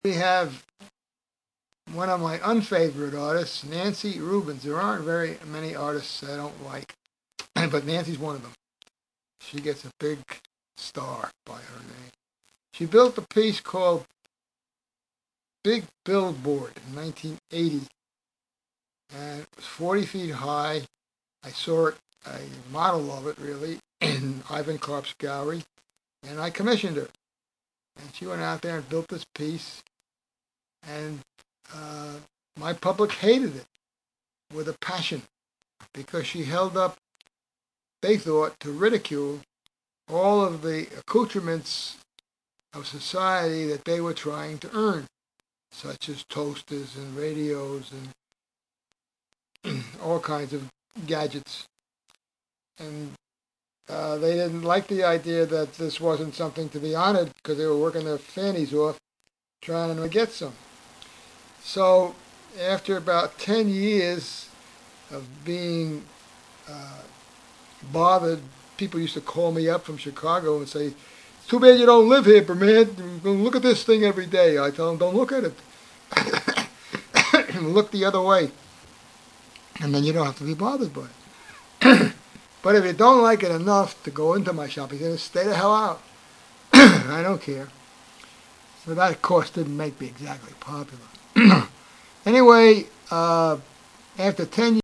We have one of my unfavorite artists, Nancy Rubens. There aren't very many artists I don't like, but Nancy's one of them. She gets a big star by her name. She built a piece called Big Billboard in 1980, and it was 40 feet high. I saw it, a model of it really, in Ivan Karp's gallery, and I commissioned her. And she went out there and built this piece, and uh, my public hated it with a passion because she held up, they thought, to ridicule all of the accoutrements of society that they were trying to earn, such as toasters and radios and all kinds of gadgets. And they didn't like the idea that this wasn't something to be honored because they were working their fannies off trying to get some. So after about 10 years of being uh, bothered, people used to call me up from Chicago and say, "It's too bad you don't live here, but man, look at this thing every day." I tell them, "Don't look at it. Look the other way, and then you don't have to be bothered by it." But if you don't like it enough to go into my shop, you say, "Stay the hell out." I don't care. So that, of course, didn't make me exactly popular. Anyway, after 10